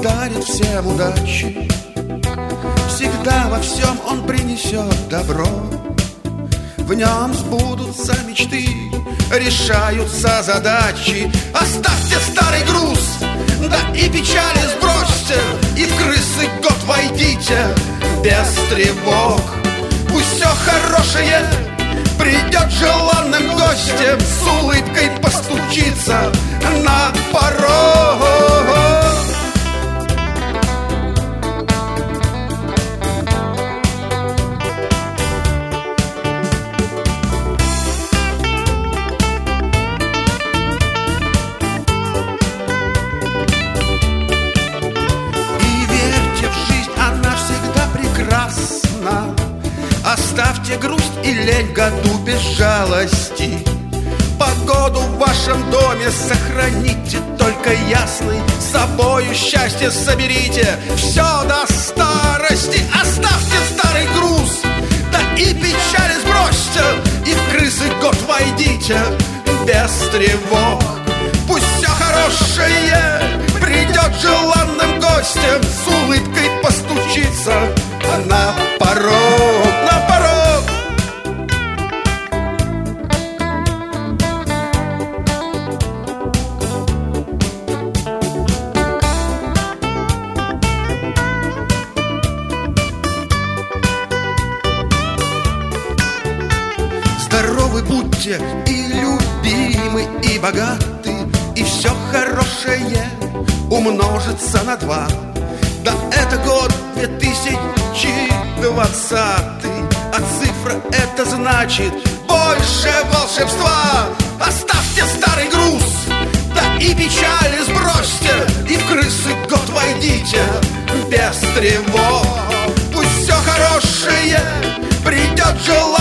подарит всем удачи, всегда во всем Он принесет добро. В нем сбудутся мечты, решаются задачи. Оставьте старый груз, да и печали сбросьте, и в крысы год войдите без тревог. Пусть все хорошее придет желанным гостем, с улыбкой постучится на порог. Оставьте грусть и лень в году без жалости. Погоду в вашем доме сохраните только ясной, с собою счастье соберите все до старости. Оставьте старый груз, да и печали сбросьте, и в крысы год войдите без тревог. Пусть все хорошее придет желанным гостем, с улыбкой постучится на порог, на порог. Здоровы будьте и любимы, и богаты, и все хорошее умножится на 2. Да это год 2020, а цифра это значит больше волшебства. Оставьте старый груз, да и печали сбросьте, и в крысы год войдите без тревог. Пусть все хорошее придет желание